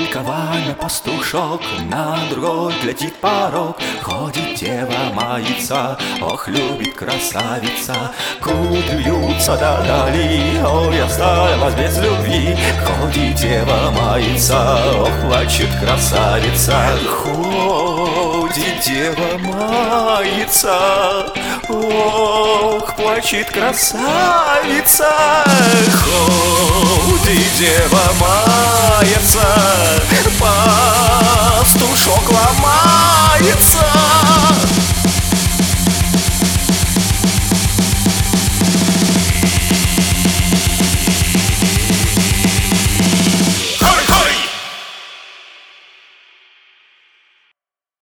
ликование пастушок, на другой летит порог. Ходит дева, мается, ох, любит красавица. Кудри вьются додали, ой, осталась без любви. Ходит дева, мается, ох, плачет красавица. Ходит дева, мается, ох, плачет красавица. Ходит дева, мается, пастушок ломается.